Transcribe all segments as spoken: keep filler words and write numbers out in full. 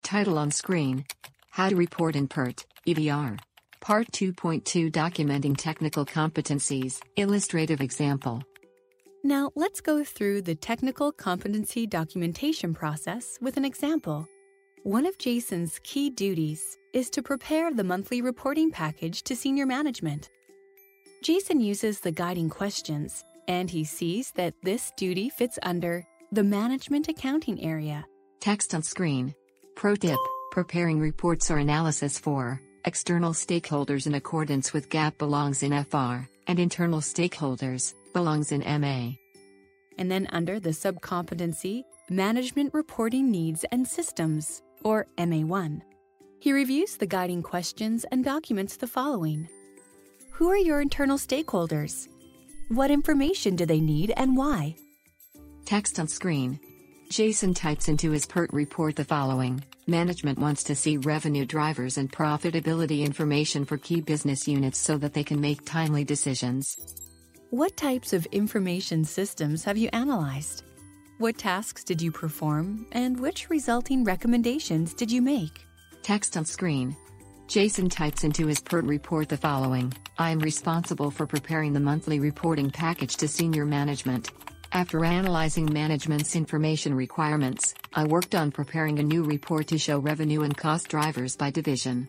Title on screen. How to report in PERT, E V R. Part two point two Documenting Technical Competencies, Illustrative Example. Now let's go through the technical competency documentation process with an example. One of Jason's key duties is to prepare the monthly reporting package to senior management. Jason uses the guiding questions, and he sees that this duty fits under the management accounting area. Text on screen. Pro tip: preparing reports or analysis for external stakeholders in accordance with GAAP belongs in F R, and internal stakeholders belongs in M A. And then under the subcompetency, Management Reporting Needs and Systems, or M A one. He reviews the guiding questions and documents the following. Who are your internal stakeholders? What information do they need and why? Text on screen. Jason types into his PERT report the following. Management wants to see revenue drivers and profitability information for key business units so that they can make timely decisions. What types of information systems have you analyzed? What tasks did you perform, and which resulting recommendations did you make? Text on screen. Jason types into his PERT report the following. I am responsible for preparing the monthly reporting package to senior management. After analyzing management's information requirements, I worked on preparing a new report to show revenue and cost drivers by division.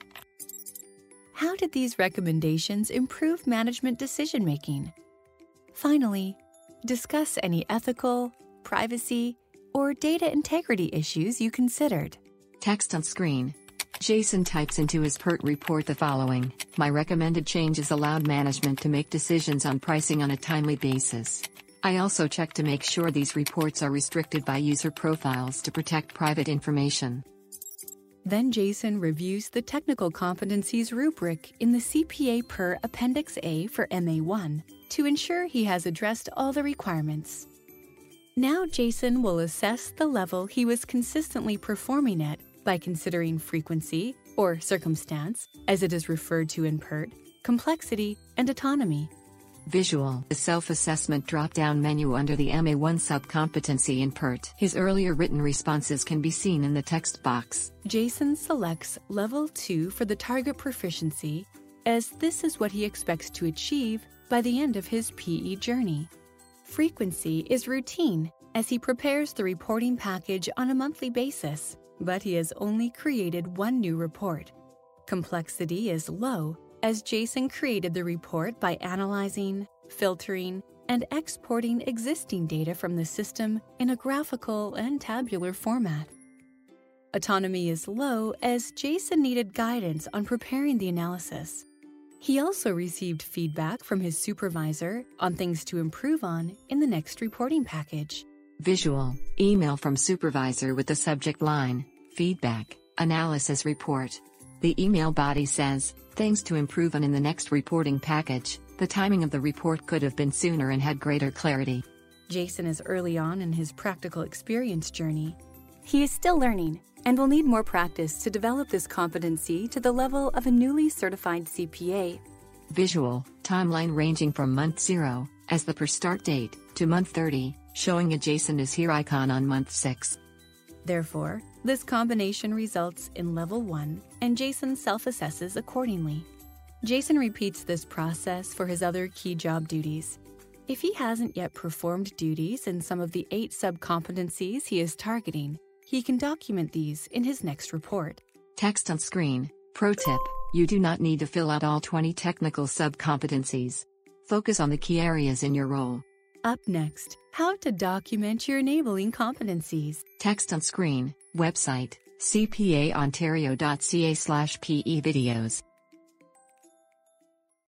How did these recommendations improve management decision-making? Finally, discuss any ethical, privacy, or data integrity issues you considered. Text on screen. Jason types into his PERT report the following. My recommended changes allowed management to make decisions on pricing on a timely basis. I also check to make sure these reports are restricted by user profiles to protect private information. Then Jason reviews the technical competencies rubric in the C P A per Appendix A for M A one to ensure he has addressed all the requirements. Now Jason will assess the level he was consistently performing at by considering frequency, or circumstance, as it is referred to in PERT, complexity, and autonomy. Visual. The self-assessment drop-down menu under the M A one subcompetency in PERT. His earlier written responses can be seen in the text box. Jason selects Level two for the target proficiency, as this is what he expects to achieve by the end of his P E journey. Frequency is routine, as he prepares the reporting package on a monthly basis, but he has only created one new report. Complexity is low, as Jason created the report by analyzing, filtering, and exporting existing data from the system in a graphical and tabular format. Autonomy is low, as Jason needed guidance on preparing the analysis. He also received feedback from his supervisor on things to improve on in the next reporting package. Visual. Email from supervisor with the subject line, Feedback, Analysis Report. The email body says, things to improve on in the next reporting package. The timing of the report could have been sooner and had greater clarity. Jason is early on in his practical experience journey. He is still learning and will need more practice to develop this competency to the level of a newly certified C P A. Visual. Timeline ranging from month zero, as the per start date, to month thirty, showing a Jason is here icon on month six. Therefore, this combination results in Level one, and Jason self-assesses accordingly. Jason repeats this process for his other key job duties. If he hasn't yet performed duties in some of the eight subcompetencies he is targeting, he can document these in his next report. Text on screen. Pro tip: you do not need to fill out all twenty technical subcompetencies. Focus on the key areas in your role. Up next, how to document your enabling competencies. Text on screen. Website: c p a ontario dot c a slash p e videos.